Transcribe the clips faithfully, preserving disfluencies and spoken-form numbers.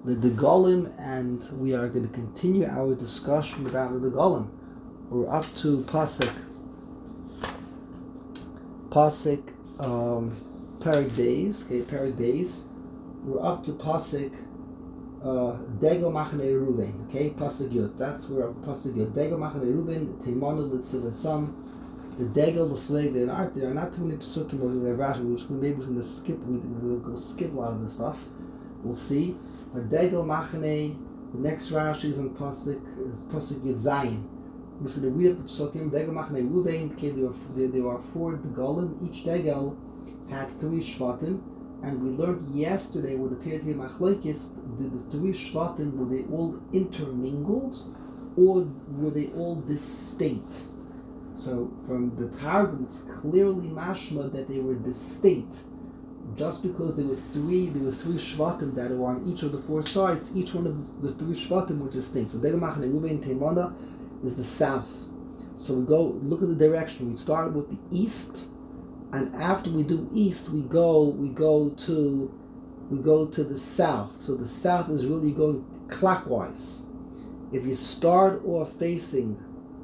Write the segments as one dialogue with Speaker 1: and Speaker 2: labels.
Speaker 1: the Degolim, and we are going to continue our discussion about the Degolim. We're up to Pasuk, Pasuk, um, Perek Beis, okay, Perek Beis. We're up to Pasuk, uh, Degel Machane Ruven, okay, Pasuk Yud. That's where we're up to Pasuk Yud. Degel Machane Ruven, Teimanu Litzivasam. The Degel, the flag, the art. There are not too many Pesukim over there. Rashi, we're just going to maybe going to skip. We'll go skip a lot of this stuff. We'll see. But Degel Machane, the next Rashi is on Pasuk, is Pasuk Yud Zayin. I'm just going to read up the Pesukim. Degel Machane Ruven. Okay, there were there, there are four Degolim. Each Degel had three Shvatim, and we learned yesterday what appeared to be Machlokes. Did the three Shvatim, were they all intermingled, or were they all distinct? So from the Targum, it's clearly mashma that they were distinct. Just because there were three, there were three shvatim that were on each of the four sides. Each one of the, the three shvatim were distinct. So Degel Machane Ruven Teimana is the south. So we go look at the direction. We start with the east, and after we do east, we go we go to we go to the south. So the south is really going clockwise. If you start off facing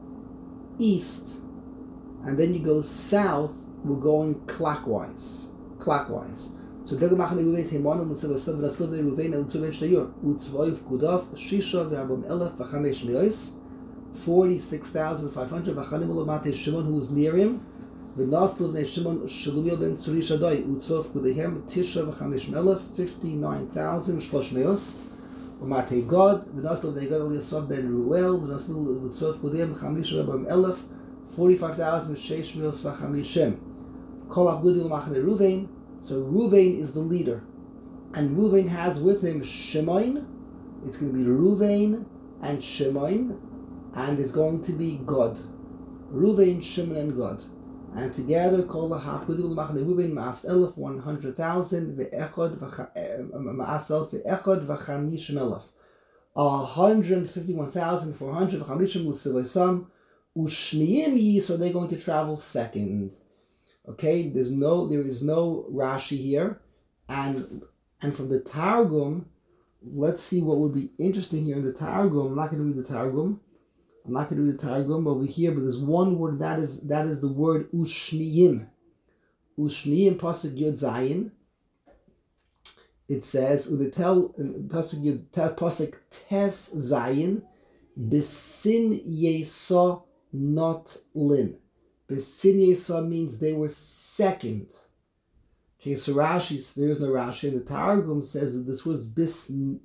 Speaker 1: east, and then you go south, we're going clockwise. Clockwise. So Degel Machane Ruven Teimana L'Tzivasam V'Naslivnei Ruven El Tuven Shnayur U'Tzvoy V'Kudav Shisha V'Arbam Elef V'Chamesh Me'os forty-six thousand five hundred V'Chanim U'Lamate Shimon, who was near him, V'Naslivnei Shimon Shelumiel Ben Tzuri Shaddai U'Tzvoy V'Kudehem Tisha V'Chamesh Me'elef fifty-nine thousand Shlosh Me'os U'Matei God V'Naslivnei God Eliasab Ben Ruel V'Naslivnei V'Kudehem Chamisha V'Arbam Elef forty-five thousand Sheish Me'os V'Chamishim Kol Abudil Machane Ruven. So Ruvain is the leader, and Ruvain has with him Shimon. It's going to be Ruvain and Shimon, and it's going to be God. Ruvain, Shimon, and God, and together Kol Hapudul Machane Ruvain Maas Elef one hundred thousand ve'echad Maas Elef ve'echad v'chamishim Elef a hundred fifty-one thousand four hundred v'chamishim l'sivaysam u'shniyim yi. So they're going to travel second. Okay, there's no, there is no Rashi here, and and from the Targum, let's see what would be interesting here in the Targum. I'm not going to read the Targum. I'm not going to read the Targum over here, but there's one word that is that is the word Ushniyim. Ushniyim Pasuk Yud Zayin. It says Udetel Pasuk Yud Pasuk Tes Zayin Besin Yesa Not Lin. Besin Yesa means they were second. Okay, so Rashi, there is no Rashi. The Targum says that this was Besin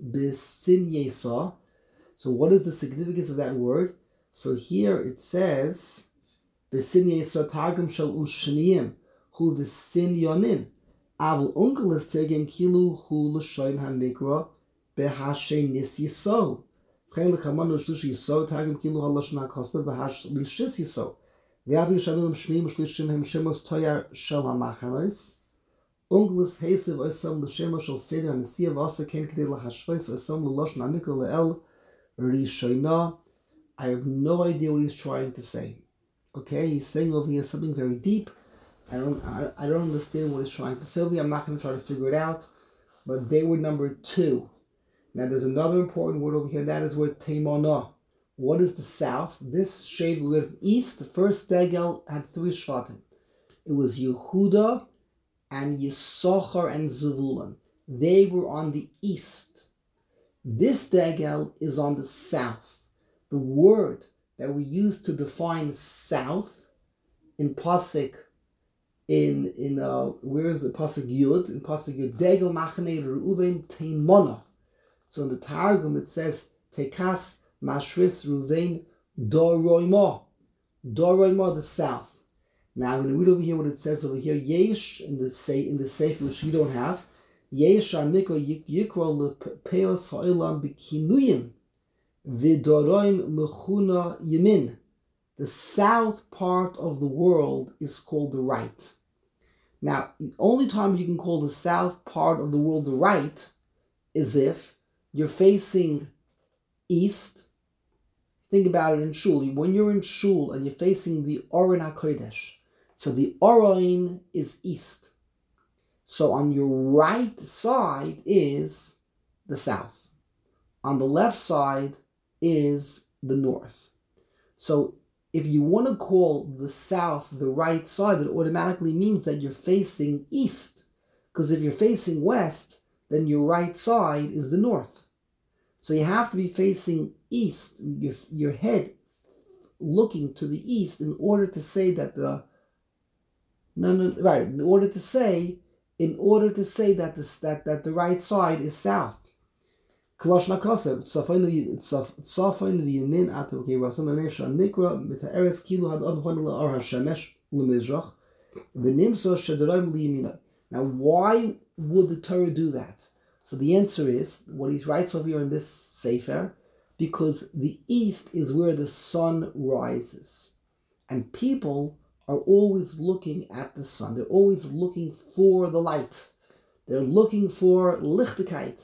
Speaker 1: Yesa. So what is the significance of that word? So here it says, Besin Yesa Targum Shal Ushniyim Hu Besin Yonin. Avul Unkelis Tergem Kilu Hu L'Shoin HaMikra Behashe Nis Yiso. V'chein L'Chaman L'Shlish Yiso Targum Kilu HaLashon HaKosna Behash L'Shis Yiso. V'yabi Yishavim Shneim Shlishim Hem Shemos Toyar Shel HaMachanos Unglis Hesev Oisam L'Shemo Shel Seder HaNesiya V'asa Ken Kedei L'Hashvois Oisam L'Lashon HaMikra L'El Rishona. I have no idea what he's trying to say. Okay, he's saying over here something very deep. I don't I, I don't understand what he's trying to say over here. I'm not going to try to figure it out. But they were number two. Now there's another important word over here. That is word Teimana. What is the south? This shade with east. The first Degel had three Shvatim. It was Yehuda and Yisachar and Zevulun. They were on the east. This Degel is on the south. The word that we use to define south in Pasuk, in in uh, where is the Pasuk Yud? In Pasuk Yud, Degel Machane Reuven Teimana. So in the Targum it says Tekas Mashris Ruvain Doroima. Doroima, the south. Now I'm going to read over here what it says over here. Yesh in the say in the Sefer, which you don't have. Yesh Amikra Yikra Lepeos Ha'olam B'Kinuyim V'Doroim Mechuna Yemin. The south part of the world is called the right. Now, the only time you can call the south part of the world the right is if you're facing east. Think about it in shul. When you're in shul and you're facing the Oren HaKodesh, so the Oren is east. So on your right side is the south. On the left side is the north. So if you want to call the south the right side, it automatically means that you're facing east. Because if you're facing west, then your right side is the north. So you have to be facing east, your, your head looking to the east in order to say that the no no right in order to say in order to say that the that, that the right side is south. Klosh Nakasev, Tzafaynu Tzafaynu V'Yamin Atu Keirasam Anesha Mikra Mit Ha'eretz Kilu Had Adhon L'Ar HaShemesh L'Mizrach V'Nimsa Shederayim L'Yamina. Now, why would the Torah do that? So the answer is what he writes over here in this Sefer, because the east is where the sun rises, and people are always looking at the sun. They're always looking for the light. They're looking for Lichtigkeit.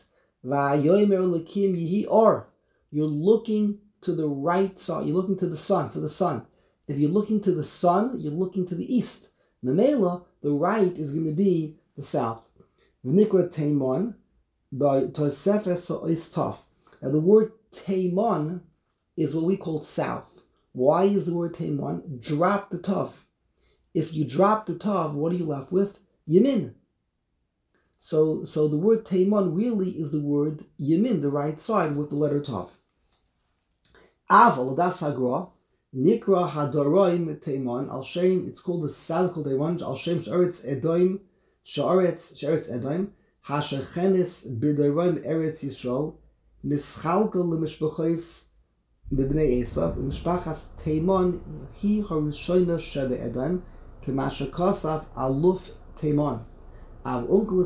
Speaker 1: Or you're looking to the right side, you're looking to the sun, for the sun. If you're looking to the sun, you're looking to the east. Memela, the right is going to be the south. V'nikra Teimon, by Tosefes is tough. Now the word Teimon is what we call south. Why is the word Teimon? Drop the tav. If you drop the tav, what are you left with? Yamin. So, so the word Teimon really is the word Yamin, the right side, with the letter Tav. Aval, das Hagra, Nikra Hadoraim Teimon, Al Shem, it's called the Sadkal Dewan, Al Shem Sheretz Edoim, Sheretz, Sheretz Edoim, Hashechenis Bidoraim Eretz Yisrael, Nischalka Lemishbachais Bibnei Esav, Mishpachas Teimon, Hi Harishoina Shebe Edoim, Kemashakasaf Aluf Teimon. Okay,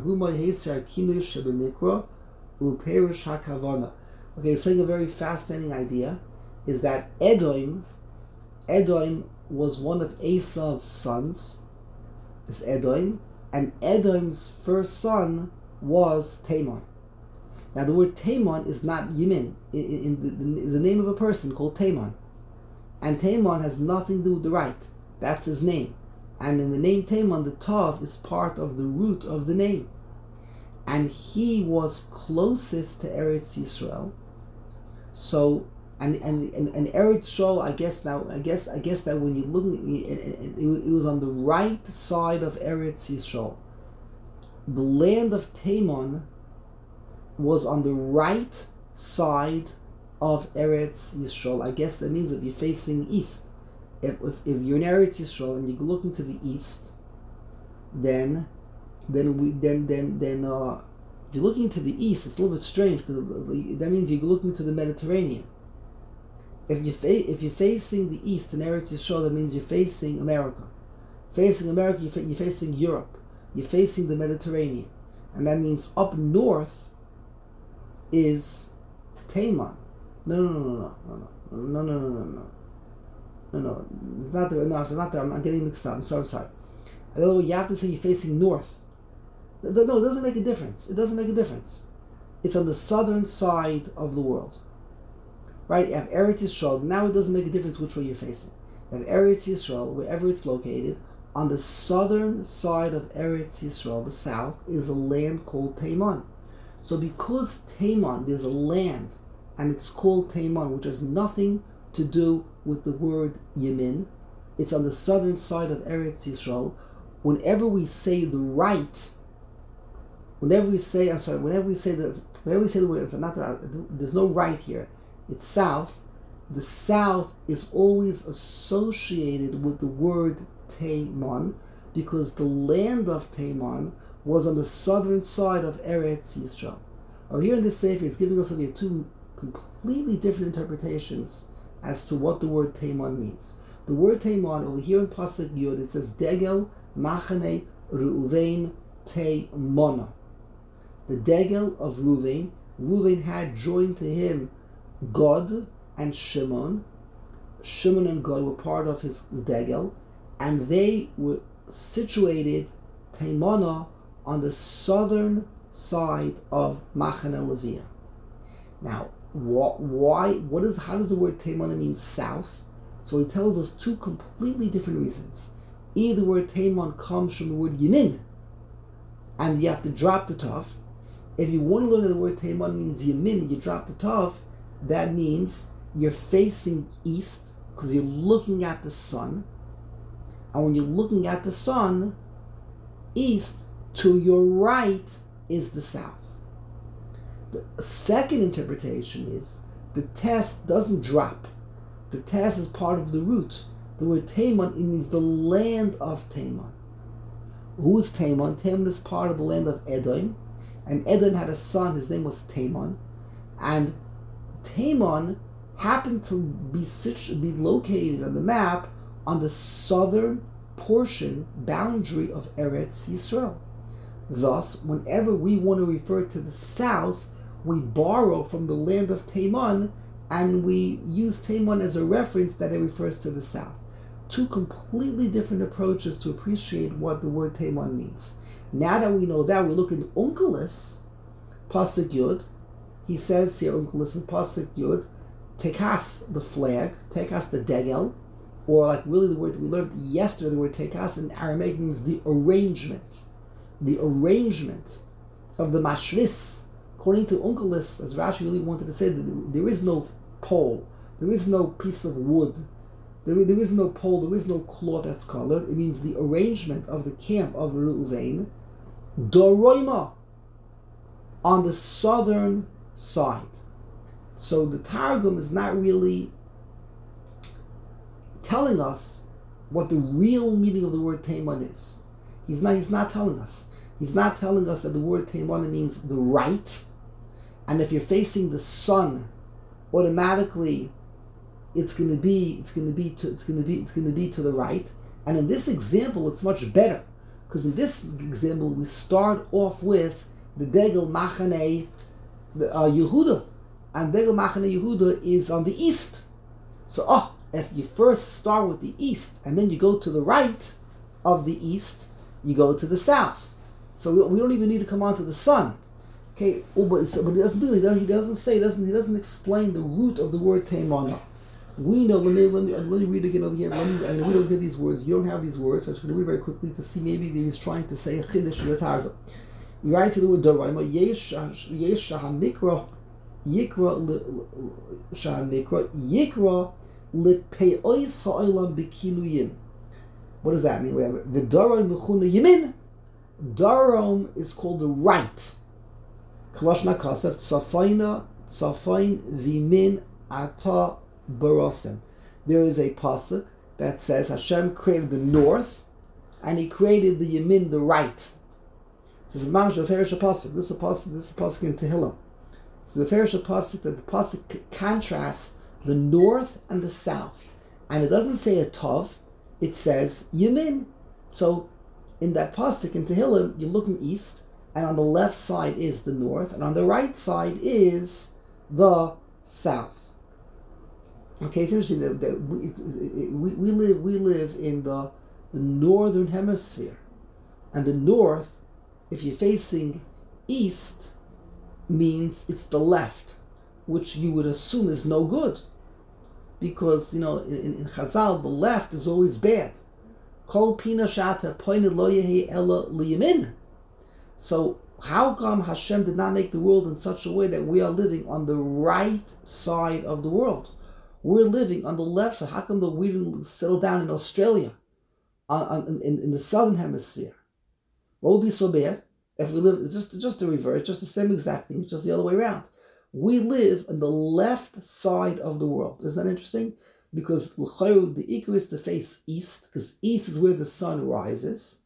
Speaker 1: saying a very fascinating idea is that Edom, Edom was one of Esav's sons, is Edom, and Edom's first son was Teman. Now the word Teman is not Yimin, in, in the, the, is the name of a person called Teman, and Teman has nothing to do with the right. That's his name. And in the name Teman, the Tav is part of the root of the name. And he was closest to Eretz Yisrael. So, and and and, and Eretz Yisrael, I guess now, I guess I guess that when you're looking, it, it, it was on the right side of Eretz Yisrael. The land of Teman was on the right side of Eretz Yisrael. I guess that means if you're facing east. If, if if you're in Eretz Yisrael and you're looking to the east, then then we then then then uh, if you're looking to the east, it's a little bit strange because that means you're looking to the Mediterranean. If you fa- if you're facing the east in Eretz Yisrael, that means you're facing America. Facing America, you're, fa- you're facing Europe. You're facing the Mediterranean, and that means up north is Teman. No no no no no no no no no no no. No, no, it's not there. No, it's not there. I'm, I'm getting mixed up. I'm sorry, I'm sorry. Although you have to say you're facing north. No, it doesn't make a difference. It doesn't make a difference. It's on the southern side of the world. Right? You have Eretz Yisrael. Now it doesn't make a difference which way you're facing. You have Eretz Yisrael, wherever it's located. On the southern side of Eretz Yisrael, the south, is a land called Teman. So because Teman, there's a land, and it's called Teman, which has nothing to do with the word Yemin. It's on the southern side of Eretz Yisrael. Whenever we say the right, whenever we say, I'm sorry, whenever we say the, whenever we say the word, not the, there's no right here. It's south. The south is always associated with the word Teman because the land of Teman was on the southern side of Eretz Yisrael. Over here in this Sefer, it's giving us here two completely different interpretations as to what the word Teman means. The word Teman, over here in Pasuk Yud, it says, Degel Machane Reuven Teimona. The Degel of Reuven, Reuven had joined to him Gad and Shimon. Shimon and Gad were part of his Degel, and they were situated, Teimona, on the southern side of Machane Leviah. Now, What, why, what is, how does the word Teman mean south? So he tells us two completely different reasons. Either the word Teman comes from the word Yemin, and you have to drop the Tav. If you want to learn that the word Teiman means Yamin, you drop the Tav, that means you're facing east because you're looking at the sun. And when you're looking at the sun, east to your right is the south. The second interpretation is the test doesn't drop. The test is part of the root. The word Teiman, it means the land of Teiman. Who is Teiman? Teiman is part of the land of Edom. And Edom had a son, his name was Teiman. And Teiman happened to be, situ- be located on the map on the southern portion, boundary of Eretz Yisrael. Thus, whenever we want to refer to the south, we borrow from the land of Teiman, and we use Teiman as a reference that it refers to the south. Two completely different approaches to appreciate what the word Teiman means. Now that we know that, we look in Onkelos, Pasuk Yud. He says here, Onkelos in Pasuk Yud, Tekas, the flag, Tekas, the degel, or like really the word we learned yesterday, the word Tekas in Aramaic means the arrangement. The arrangement of the mashris. According to Onkelos, as Rashi really wanted to say, that there is no pole, there is no piece of wood, there, there is no pole, there is no cloth that's colored. It means the arrangement of the camp of Reuven, Doroima, on the southern side. So the Targum is not really telling us what the real meaning of the word Teiman is. He's not, he's not telling us. He's not telling us that the word Teiman means the right, and if you're facing the sun, automatically it's going to be it's going to be to, it's going to be it's going to be to the right. And in this example, it's much better, because in this example we start off with the Degel Machane the uh, Yehuda, and Degel Machane Yehuda is on the east. So, oh, if you first start with the east and then you go to the right of the east, you go to the south. So we, we don't even need to come onto the sun. Okay, oh, but, so, but he doesn't do it. He doesn't say, he doesn't, he doesn't explain the root of the word Teimana. We know, let me, let me, let me read again over here. Let me, I mean, we don't get these words. You don't have these words. So I'm just going to read very quickly to see maybe he's trying to say a Chiddush in the Targum. You write to the word Doraima, Yesh Shahamikra, Yikra Shahamikra, Yikra L'Pe'ois Ha'olam B'Kinuyim. What does that mean? Whatever. The Darom Mechuna Yamin. Darom is called the right. Kalashna Kasef Tzafaina Tzafain Vimin Ata Barosem. There is a pasuk that says Hashem created the north and He created the Yamin, the right. This is Mamash of Ferish pasuk. This is a pasuk. This is a pasuk in Tehillim. It's the Ferish pasuk that the pasuk contrasts the north and the south, and it doesn't say a tov. It says Yamin. So in that pasuk in Tehillim, you're looking east, and on the left side is the north, and on the right side is the south. Okay, it's interesting that, that we, it, it, we we live we live in the the northern hemisphere, and the north, if you're facing east, means it's the left, which you would assume is no good, because you know in, in Chazal the left is always bad. Kol pina shata pointed lo yehi ella liyamin. So how come Hashem did not make the world in such a way that we are living on the right side of the world? We're living on the left side. How come that we didn't settle down in Australia, on, on, in, in the southern hemisphere? What would be so bad if we live just just the reverse, just the same exact thing, just the other way around? We live on the left side of the world. Isn't that interesting? Because the ikar is to face east, because east is where the sun rises,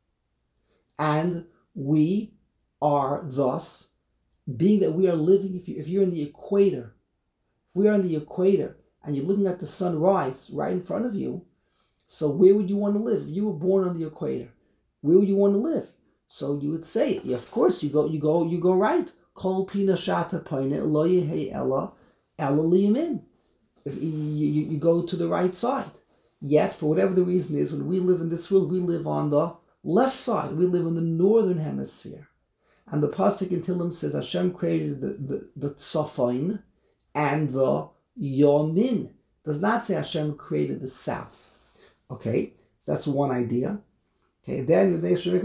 Speaker 1: and we are thus, being that we are living, if, you, if you're in the equator, if we are in the equator, and you're looking at the sun rise right in front of you, so where would you want to live? If you were born on the equator, where would you want to live? So you would say, yeah, of course, you go, you go, you go right. Kol pina shata paine lo yehi ella ella liyamin. If you, you, you go to the right side. Yet, for whatever the reason is, when we live in this world, we live on the left side. We live in the northern hemisphere. And the pasuk in Tehillim says Hashem created the, the, the tzafain and the yomin. Does not say Hashem created the south. Okay, so that's one idea. Okay, then there's a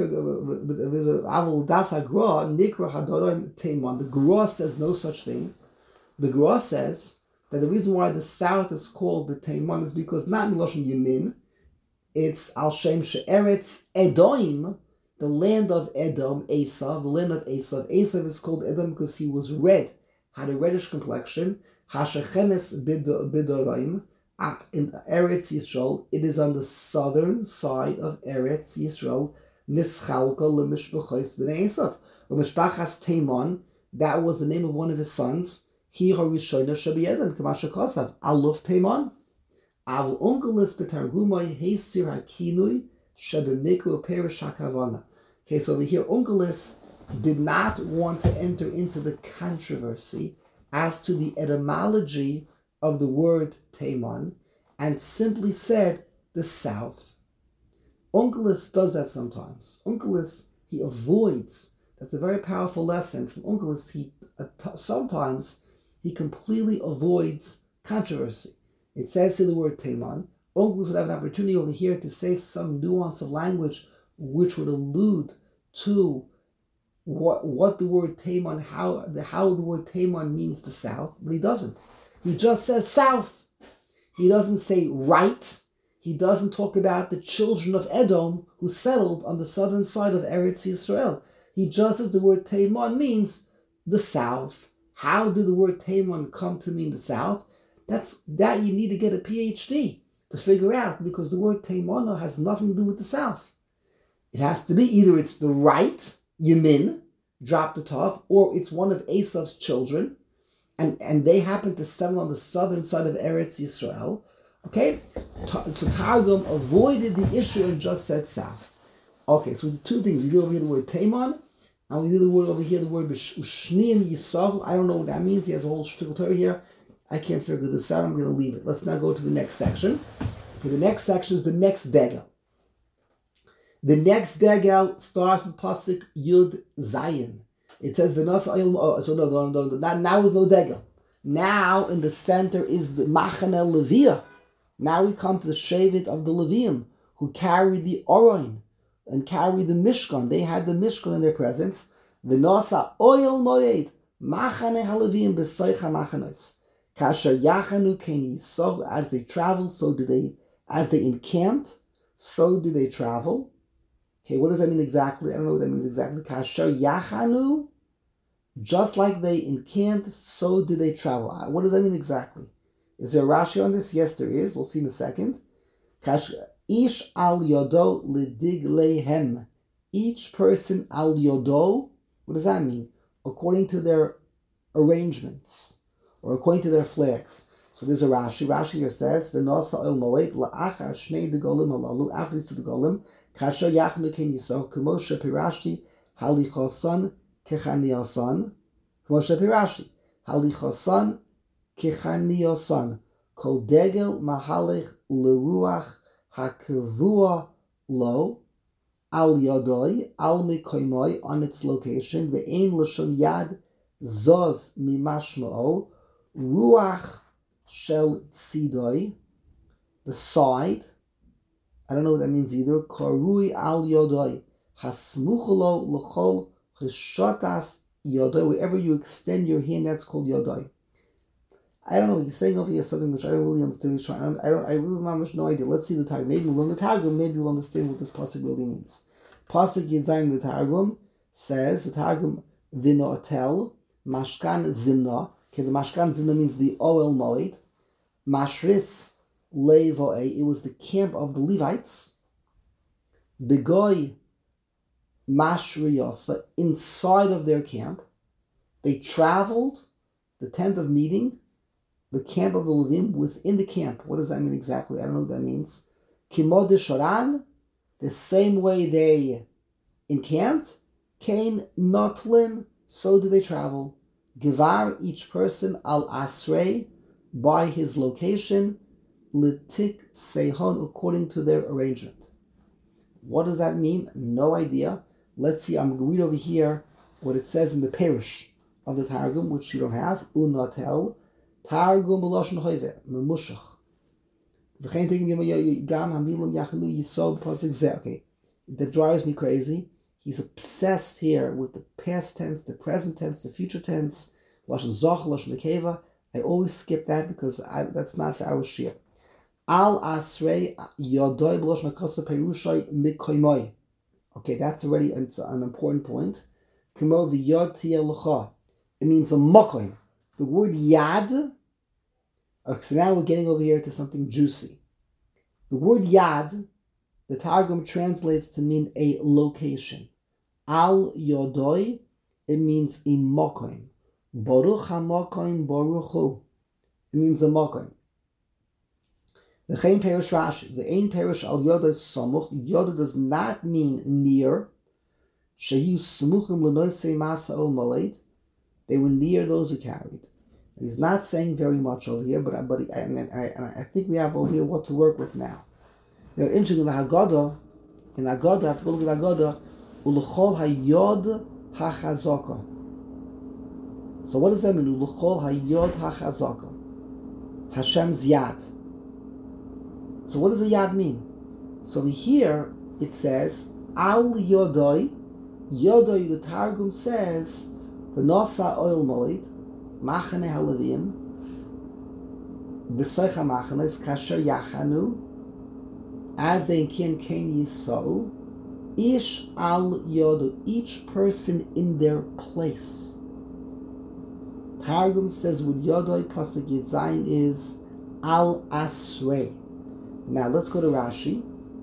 Speaker 1: Avul Das Agra Nikra Hadorim Teiman. The Gra says no such thing. The Gra says that the reason why the south is called the Teiman is because not Miloshin Yemin, it's Al Shem She'eretz Edom, the land of Edom, Esav, the land of Esav. Esav is called Edom because he was red, had a reddish complexion. Hashechenes Bidoraim. In Eretz Yisrael, it is on the southern side of Eretz Yisrael. Nischalka lemishpachos b'nei Esav. Mishpachas Teiman, that was the name of one of his sons. He harishona shabiyedem kamasha kosav aluf Teiman. Av unkelis betargumai heisir hakinui shebemikru perish hakavana. Okay, so here Unkelis did not want to enter into the controversy as to the etymology of the word Teiman, and simply said the south. Unkelis does that sometimes. Unkelis, he avoids. That's a very powerful lesson from Unkelis. He uh, t- sometimes he completely avoids controversy. It says here the word Teiman. Unkelis would have an opportunity over here to say some nuance of language which would allude to what what the word Teiman, how the how the word Teiman means the south, but he doesn't. He just says south. He doesn't say right. He doesn't talk about the children of Edom who settled on the southern side of Eretz Yisrael. He just says the word Teiman means the south. How did the word Teiman come to mean the south? That's that you need to get a P H D to figure out, because the word Teiman has nothing to do with the south. It has to be either it's the right, Yemin, drop the Tav, or it's one of Esav's children, and, and they happen to settle on the southern side of Eretz Yisrael. Okay? So Targum avoided the issue and just said south. Okay, so we did two things. We did over here the word Teiman, and we did the word over here, the word Ushniim Yisrael. I don't know what that means. He has a whole shtickle Torah here. I can't figure this out. I'm going to leave it. Let's now go to the next section. Okay, the next section is the next degel. The next degel starts with pasuk Yud Zayin. It says V'nas Ayil. Oh, so no, no, no, no. Now is no degel. Now in the center is the Machane Leviyah. Now we come to the Shevet of the Levium, who carry the Oron and carry the Mishkan. They had the Mishkan in their presence. V'nasa Oyel Moed Machane HaLeviim B'Soicha Machanos. Kasher Yachanu Keni. So as they traveled, so did they. As they encamped, so did they travel. Okay, what does that mean exactly? I don't know what that means exactly. Kasher Yachanu, just like they encamped, so did they travel. What does that mean exactly? Is there a Rashi on this? Yes, there is. We'll see in a second. Kasher Ish al yodo lidiglehem. Each person al yodo. What does that mean? According to their arrangements, or according to their flags. So there's a Rashi. Rashi here says, "V'nasa el moed la'achar shnei degolim halalu." After these two degolim, kasher yachnu ken yisrael k'moshe pirashti halichosan kechaniyasan. K'moshe pirashti halichosan kechaniyasan. Kol degel mahalech leruach hakavua lo al yodoi al mikoimoi, on its location. Ve'ein l'shon yad zoz mimashmao ruach shel tzidoi, the side. I don't know what that means either. Korui al yodoi hasmuchulo l'chol cheshotas yodoi. Wherever you extend your hand, that's called yodoi. I don't know. He's saying over here something which I don't really understand. He's trying. I don't. I, don't, I really have no idea. Let's see the Targum. Maybe we'll learn the Targum. Maybe we'll understand what this pasuk really means. Pasuk Yedzayin the Targum says, the Targum v'notel mashkan zimna. Okay, the mashkan zimna means the oel moed. Mashris levoe. It was the camp of the Levites. Begoy mashriyasa, inside of their camp. They traveled the tent of meeting, the camp of the Levim, within the camp. What does that mean exactly? I don't know what that means. Kimod Sharan, the same way they encamped. Kain Notlin, so do they travel. Givar, each person, Al Asrei, by his location. Litik Sehon, according to their arrangement. What does that mean? No idea. Let's see, I'm going to read over here what it says in the Perush of the Targum, which you don't have. Unatel. Targum b'lashon hoive memushach. V'chein tegim gam hamilim yachnu yisod pasuk zeh. Okay, that drives me crazy. He's obsessed here with the past tense, the present tense, the future tense, lashon zoch, lashon nekeva. I always skip that because I, that's not for our shir. Al asrei yodoi b'lashon hakasa perushay mikoimoi. Okay, that's already an, an important point. Kimo v'yod tiyeh l'cha. It means a mokoim. The word yad. Okay, so now we're getting over here to something juicy. The word yad, the Targum translates to mean a location. Al yodoi, it means a mokoim. Baruch ha-mokoim baruch hu. It means a mokoim. The Chaim Perish Rashi, the Ein Perish al Yoda Samuch, Yoda does not mean near. Sheyu Samuchim l'noisei masa ol maled. They were near those who carried. He's not saying very much over here, but but and, and, I, and I think we have over here what to work with now. You know, interesting in the Haggadah, in Haggadah, I have to go look at Haggadah, ulechol hayod hachazaka. So what does that mean? Ulechol hayod hachazaka. Hashem's yad. So what does a yad mean? So here it says, al yodoi, yodoi, the Targum says, v'nosa oil moed, machane halavim, v'soicha machanes, kasher yachanu, as they can ken yisou, ish al yodo, each person in their place. Targum says with yodoi, pasuk yitzayin is al asrei. Now let's go to Rashi.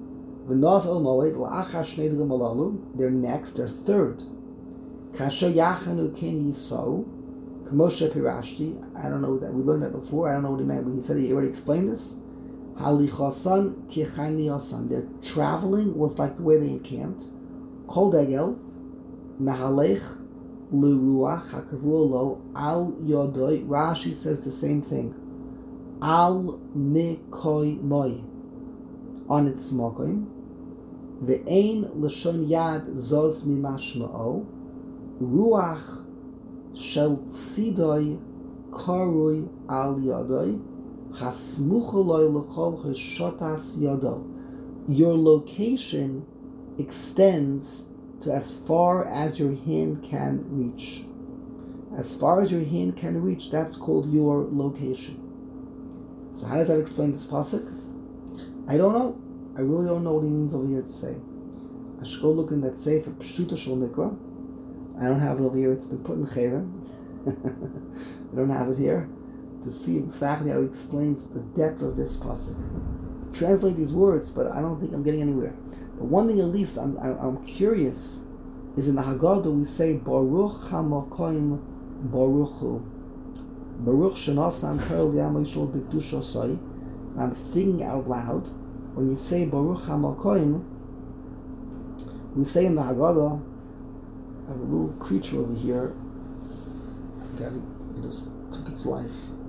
Speaker 1: They're next, they're third. Kasher yachanu ken yisou, k'moshe pirashti. I don't know that we learned that before. I don't know what he meant, but he said he already explained this. Halichasan kichani yasan. Their traveling was like the way they encamped. Kol degel mehalech l'ruach hakavulo al yodoi. Rashi says the same thing. Al mikoi moi. On its mokoim, the ein lashon yad zos mimashmao, ruach shel tzidoi karui al yadoi, hasmuchaloi lechol hashotas yado. Your location extends to as far as your hand can reach. As far as your hand can reach, that's called your location. So how does that explain this pasuk? I don't know. I really don't know what he means over here to say. I should go look in that Sefer Pshuta Shel Mikra. I don't have it over here. It's been put in Chayrim. I don't have it here to see exactly how he explains the depth of this pasuk. Translate these words, but I don't think I'm getting anywhere. But one thing at least I'm I'm curious is in the Haggadah we say Baruch HaMakoim Baruch Hu. Baruch Shenosan Terel Yam Yishol B'Kedusha Soi. I'm thinking out loud. When you say Baruch HaMakoim, we say in the Haggadah, I have a little creature over here. God, it just took its life.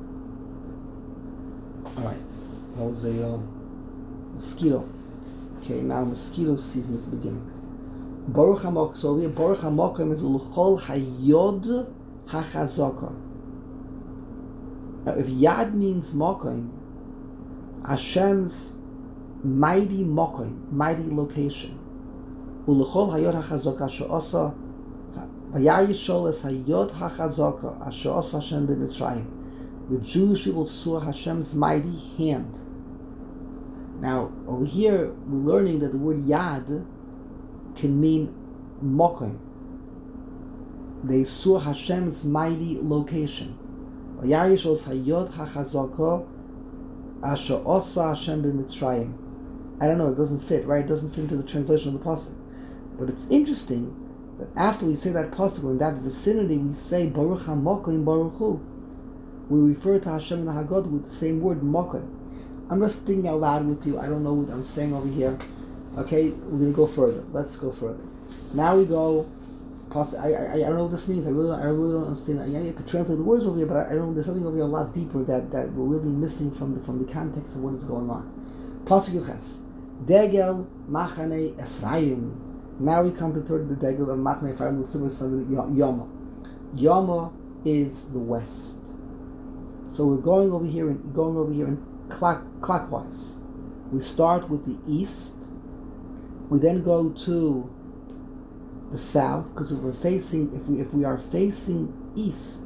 Speaker 1: Alright, that was a uh, mosquito. Okay, now mosquito season is beginning. Baruch HaMakoim, so over here, Baruch HaMakoim is L'chol Hayod HaChazaka. Now, if Yad means Makoim, Hashem's mighty mokoim, mighty location. Ulechol hayod hachazaka she'osa vayar yishol es hayod hachazaka she'osa Hashem b'Mitzrayim. The Jewish people saw Hashem's mighty hand. Now over here we're learning that the word yad can mean mokoim. They saw Hashem's mighty location. Vayar yishol es hayod hachazaka Asher Osa Hashem b'Mitzrayim. I don't know, it doesn't fit, right? It doesn't fit into the translation of the pasuk. But it's interesting that after we say that pasuk, in that vicinity, we say Baruch HaMakoim Baruch Hu. We refer to Hashem in the Haggadah with the same word Makoim. I'm just thinking out loud with you. I don't know what I'm saying over here. Okay, we're going to go further. Let's go further. Now we go. Pasuk. I, I I don't know what this means. I really don't, I really don't understand. I, I could translate the words over here, but I, I don't. There's something over here a lot deeper that, that we're really missing from the from the context of what is going on. Pasuk Yilches. Degel Machane Ephraim. Now we come to the third of the Degel of Machane Ephraim with similar something Yama. Yama is the west. So we're going over here and going over here in clock, clockwise. We start with the east, We then go to the south, because if we're facing, if we if we are facing east,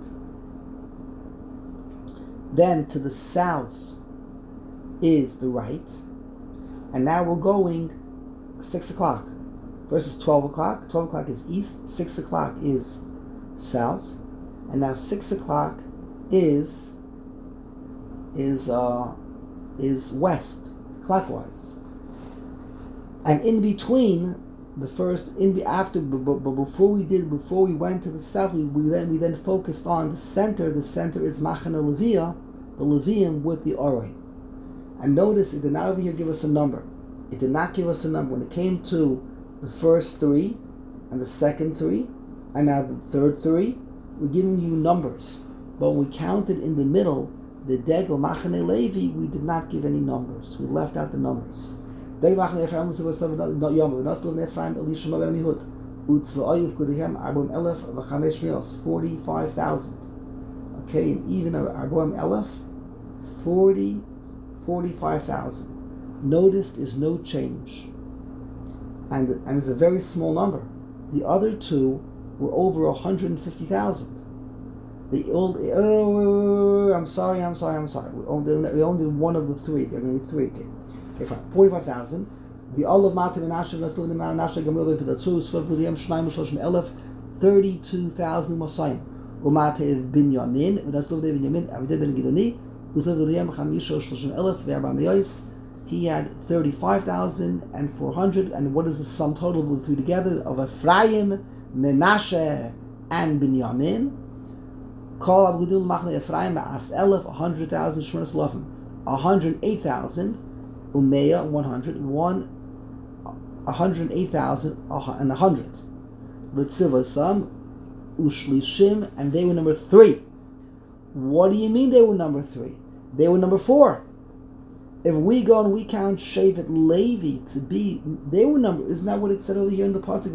Speaker 1: then to the south is the right, and now we're going six o'clock versus twelve o'clock. Twelve o'clock is east, six o'clock is south, and now six o'clock is is uh is west, clockwise. And in between the first, in be after, but, but before we did, before we went to the south, we, we then we then focused on the center. The center is Machane Levia, the Levium with the Oroi. And notice it did not over here give us a number. It did not give us a number when it came to the first three and the second three and now the third three. We're giving you numbers, but when we counted in the middle, the Degel Machane Levi, we did not give any numbers. We left out the numbers. Degel Machane Ephraim was not Yom. We're not living Ephraim. Elisha Mabel Mihud. Utzva'ayuf Kudihem Arbom Elef V'Chamesh Mios. Forty-five thousand. Okay, and even Arbom Elef, forty, forty-five thousand. Notice there's no change, and and it's a very small number. The other two were over one hundred fifty thousand. The old, oh, I'm sorry, I'm sorry, I'm sorry. We only, we only did one of the three. There are going to be three. Okay, okay, fine. Forty-five thousand. The Olav Mati Menashe, let's do the Menashe Gamil Pidatsu, Svav William Shnaim Shloshim Elef, thirty-two thousand Masayim. Umate Bin Yamin, let's do the Bin Yamin. Avidir Ben Gidoni, Uzav William Chamisho Shloshim Elef, Verba Meyois. He had thirty-five thousand and four hundred. And what is the sum total of the three together of Ephraim, Menashe, and Binyamin? Call Abudil Machne Ephraim As Elef, one hundred thousand, Shmonas Lofim, one hundred eight thousand, Umeya, one hundred, one, one hundred eight thousand, and one hundred. Litzivasam, Ushlishim, and they were number three. What do you mean they were number three? They were number four. If we go and we count Shevet Levi to be, they were number, isn't that what it said over here in the pasuk?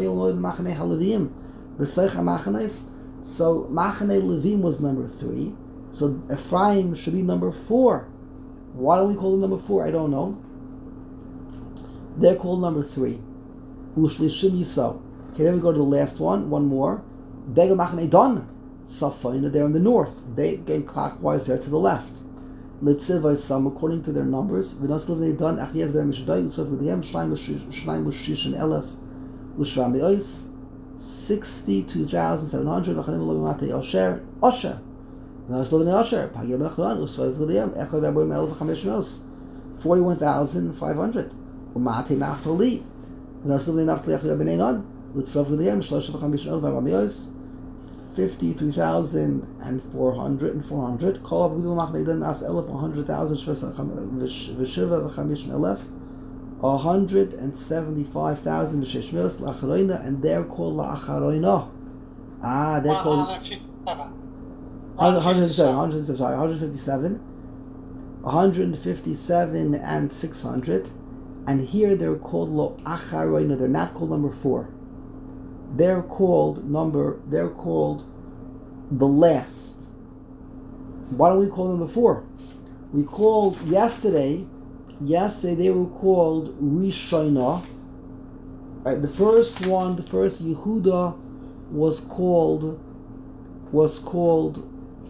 Speaker 1: So Machane Levim was number three. So Ephraim should be number four. Why don't we call them number four? I don't know. They're called number three. Ushlishim Yisrael. Okay, then we go to the last one. One more. Degel Machane Don. Safina, they're in the north. They gain clockwise there to the left. Litzivasam, according to their numbers, V'naslav Don Achiyaz Ben Mishadai Utzov V'diyam Shnaim Shishim Elef Ushvam Be'ois sixty-two thousand seven hundred. V'chanim Lo B'matei Osher Osher V'naslav Osher Pagiyam B'nachran Utzov V'diyam Echad V'aboyim Elef V'chamesh Meos forty-one thousand five hundred. U'matei Naftali V'naslav Naftali Echad B'nei Non Utzov V'diyam Shlosh V'chamesh Elef V'ameos fifty-three thousand and four hundred and four hundred. Call up Gudul Machneidan As Elef one hundred thousand V'shiva V'chamish Elef one hundred and seventy-five thousand V'sheshmios L'Acharoina, and they're called L'Acharoina. Ah, they're called one hundred fifty-seven. one hundred fifty-seven. Sorry, one hundred fifty-seven. one hundred fifty-seven and six hundred, and here they're called L'Acharoina. They're not called number four. They're called number, they're called the last. Why don't we call them before? We called yesterday, yesterday they were called Rishona. Right, the first one, the first Yehuda was called, was called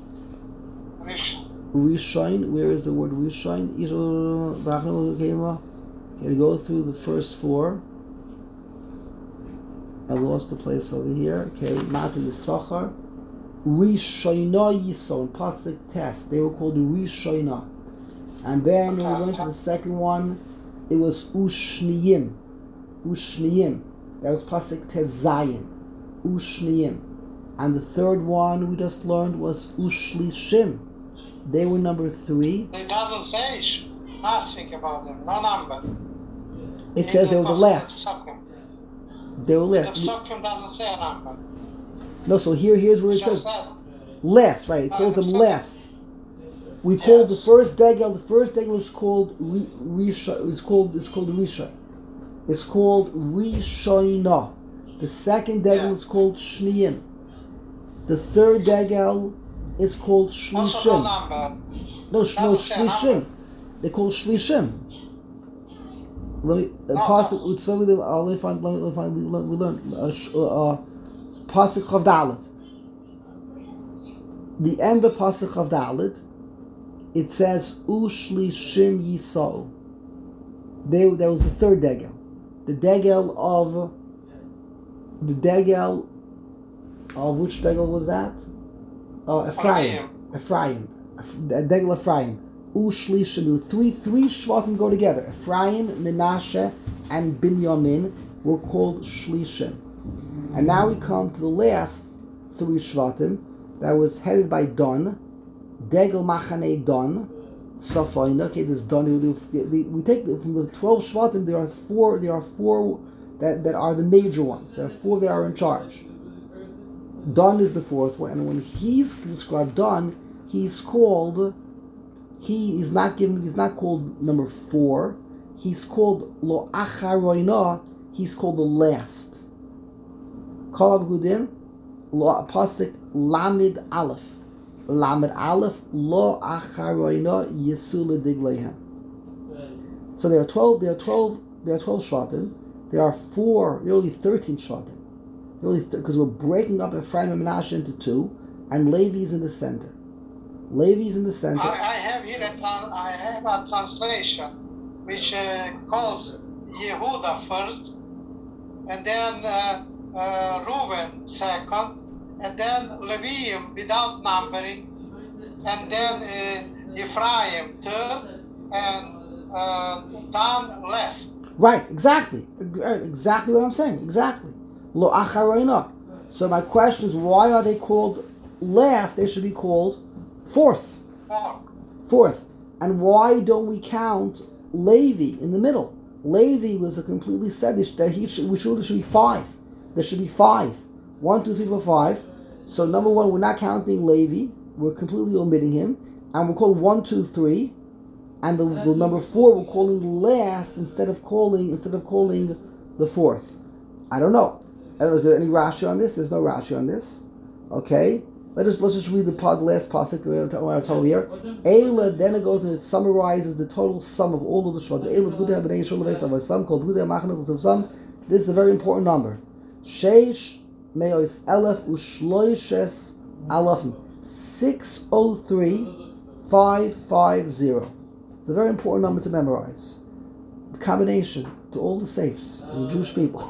Speaker 1: Rishon. Where is the word Rishon? Okay, we go through the first four. I lost the place over here. Okay, Mata Yisachar, Rishona Yisrael, Pasuk Test. They were called Rishona, and then when we went to the second one, it was Ushniyim, Ushniyim. That was Pasuk Test Zayin, Ushniyim, and the third one we just learned was Ushlishim. They were number three.
Speaker 2: It doesn't say nothing about them, no number.
Speaker 1: It In says the they were the last. They were last.
Speaker 2: The Psukim doesn't say a number.
Speaker 1: No, so here, here's where it, it says, says last, right? It calls uh, them last. We yes. called the first degel. The first degel is called Risha. It's called it's called Risha. It's called Rishona. The second degel yeah. is called Shniyim. The third degel is called Shlishim.
Speaker 2: No number.
Speaker 1: No, no Shlishim. They call Shlishim. Let me uh,
Speaker 2: No,
Speaker 1: pasuk.
Speaker 2: no.
Speaker 1: So we uh, let me find. Let me, let me find. We learn. We learn. Uh, sh- uh, uh, pasuk Chav Dalet. The end of pasuk Chav Dalet. It says Ushlishim Yisrael. There, there was the third degel, the degel of the degel of which degel was that? Uh, Ephraim. Ephraim. The degel Ephraim. Ushlishim. Three three shvatim go together. Ephraim, Menashe, and Binyamin were called Shlishim. And now we come to the last three shvatim that was headed by Don. Degel Machane Don, Safaina. Okay, this Don. We take from the twelve Shvatim. There are four. There are four that, that are the major ones. There are four that are in charge. Don is the fourth one, and when he's described Don, he's called. He is not given. He's not called number four. He's called Lo Acharoina. He's called the last. Kol Abgudim, Lo Pasik Lamid Aleph. Lamed Aleph Lo Acharoina Yisula Digleihem. So there are twelve. There are twelve. There are twelve shvatim. There are four. There are only thirteen shvatim. Really, because we're breaking up Ephraim and Menashe into two, and Levi's in the center. Levi's in the center.
Speaker 2: I, I have here a tran- I have a translation which uh, calls Yehuda first, and then uh, uh, Reuben second, and then Levium without numbering, and then uh, Ephraim third, and uh, Dan last.
Speaker 1: Right, exactly. Exactly what I'm saying. Exactly. Lo Acharoina. So my question is, why are they called last? They should be called fourth.
Speaker 2: Fourth.
Speaker 1: Fourth. And why don't we count Levi in the middle? Levi was a completely sedish that he should, we should, there should be five. There should be five. One, two, three, four, five. So number one, we're not counting Levi. We're completely omitting him. And we're calling one, two, three. And the, the number four we're calling last instead of calling instead of calling the fourth. I don't know. I don't know. Is there any Rashi on this? There's no Rashi on this. Okay. Let us let's just read the pod, last pasuk we're told here. Eila, then it goes and it summarizes the total sum of all of the shvat. Eila b'gudei b'nei yishol leveis some called b'gudei machnas of some. This is a very important number. Sheish me'os elef ushloishes alafim. Six oh three five five zero. It's a very important number to memorize. The combination to all the safes of the Jewish people.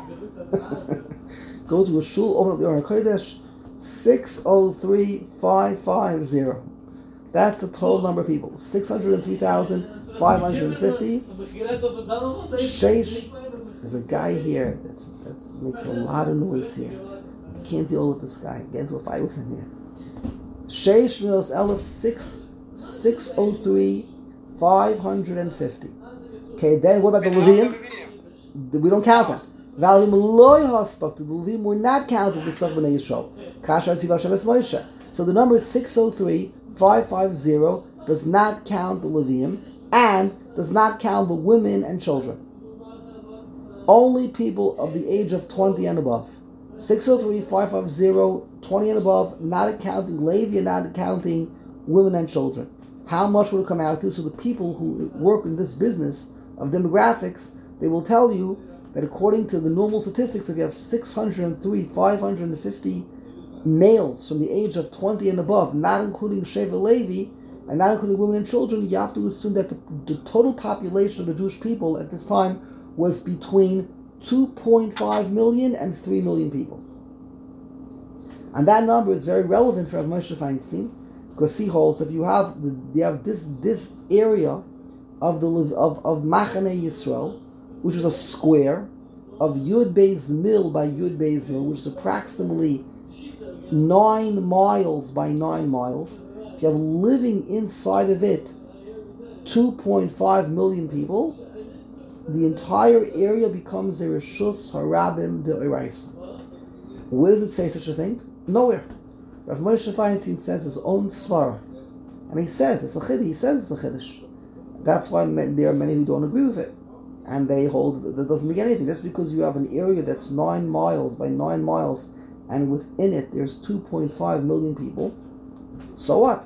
Speaker 1: Go to a shul, open up the Aron Kodesh. Six oh three five five zero. That's the total number of people. Six hundred three thousand five hundred fifty. Sheish. There's a guy here that's that's makes a lot of noise here. I can't deal with this guy. Get into a fight with him here. Sheish Milos Elef six six oh three five hundred fifty. Okay, then what about the Levium? We don't count them. Valim loy haspak. The Levim were not counted with Sach b'nei Yisrael. Kasha Tziva Shemes Moshe. So the number six oh three five five zero does not count the Levium and does not count the women and children. Only people of the age of twenty and above. six oh three five five zero, twenty and above, not accounting Levi and not accounting women and children. How much will it come out to? So the people who work in this business of demographics, they will tell you that according to the normal statistics, if you have six hundred three five hundred fifty males from the age of twenty and above, not including Sheva Levi, and not including women and children, you have to assume that the, the total population of the Jewish people at this time was between two point five million and three million people. And that number is very relevant for Rav Moshe Feinstein, because he holds if you have the, you have this this area of the of of Machane Yisrael, which is a square of Yud Beis Mil by Yud Beis Mil, which is approximately nine miles by nine miles. If you have living inside of it two point five million people, the entire area becomes a Rishus Harabim de Eraisa. Where does it say such a thing? Nowhere. Rav Moshe Feinstein says his own svara, and he says it's a chiddush. He says it's a chiddush. That's why there are many who don't agree with it. And they hold that doesn't make anything. Just because you have an area that's nine miles by nine miles, and within it there's two point five million people, so what?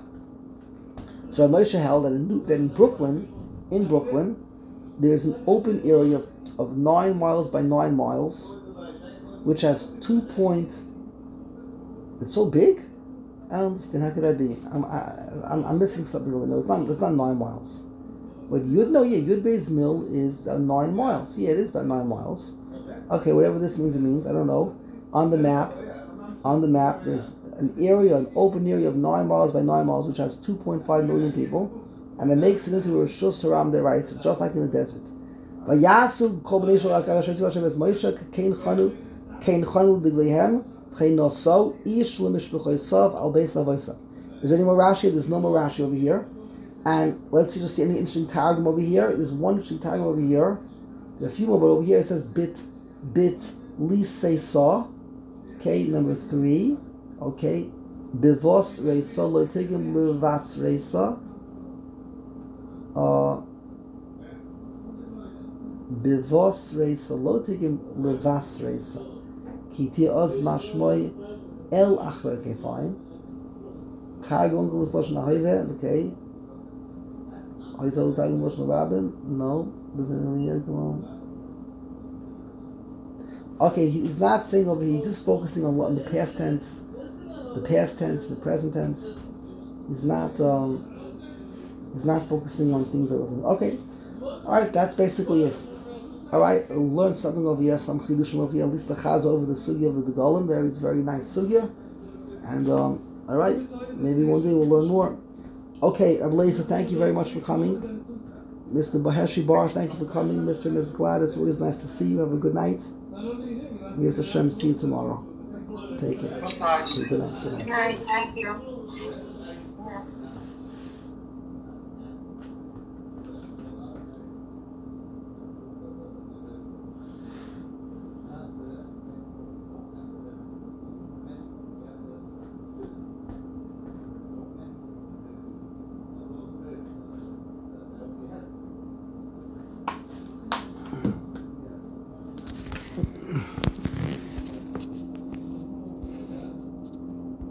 Speaker 1: So Moshe held that in, that in Brooklyn, in Brooklyn, there's an open area of of nine miles by nine miles, which has two point. It's so big. I don't understand. How could that be? I'm I, I'm, I'm missing something over there. It's not. It's not nine miles. But Yud no yeah Yud Beis Mill is uh, nine miles. Yeah, it is about nine miles. Okay, whatever this means, it means. I don't know. On the map, on the map, there's an area, an open area of nine miles by nine miles, which has two point five million people, and it makes it into a Rishus Haram Deraisa, just like in the desert. Vayasu kol bnei Yisrael HaKadosh Hashem Hashem es Moshe kein chanu kein chanu d'gleihem kein noso ish lemishbechosav al beis avosav. Is there any more Rashi? There's no more Rashi over here. And let's see, just see any interesting targum over here. There's one interesting targum over here. There are a few more, but over here it says bit bit lisei saw. Okay, number three. Okay, bivos reisa lotigim levas reisa. Uh, bivos reisa lotigim levas reisa. Kiti oz mashmoy el achver. Okay, fine. Targum is lashon ha'hoive. Okay. Are you told Targum lashon rabbin? No. Doesn't over here. Come on. Okay, he's not saying over here. He's just focusing on what in the past tense. The past tense, the present tense. He's not um, he's not focusing on things that are okay. Alright, that's basically it. Alright, we'll learn something over here, some chidushim over here, at least the chaz over the sugya of the Gedolim. There it's very nice sugya. And um, alright, maybe one day we'll learn more. Okay, Ablaza, thank you very much for coming. Mister Baheshi Bar, thank you for coming. Mister and Missus Glad, it's always nice to see you. Have a good night. Here's the Shem. See you tomorrow. Take care.
Speaker 2: Good night.
Speaker 1: Good night. Good night.
Speaker 3: Good night. Thank you.
Speaker 1: Yeah.